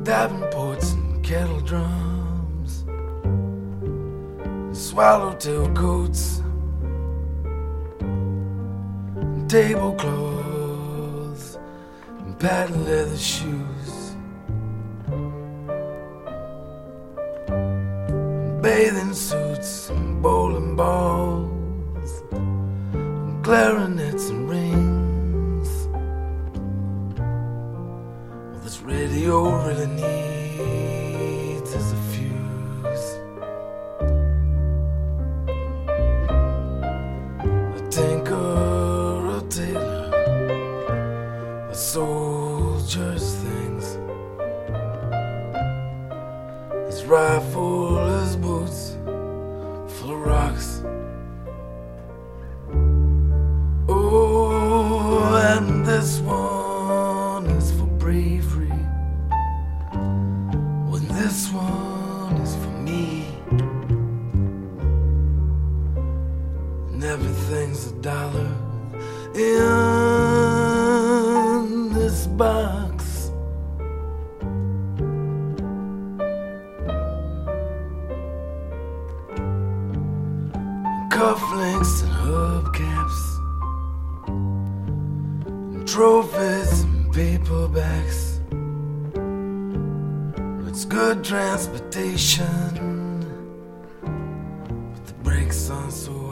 Davenports and kettle drums, swallowtail coats, and tablecloths, and patent leather shoes, and bathing suits, and bowling balls, and clarinets and rings. All this radio really needs is a fuse. A tinker, a tailor, a soldier's things, his rifle, his boots full of rocks. Oh, and this one is for bravery. When this one is for me, and everything's a dollar in this box. Cufflinks and hubcaps, and trophies and paperbacks. It's good transportation, but the brakes aren't so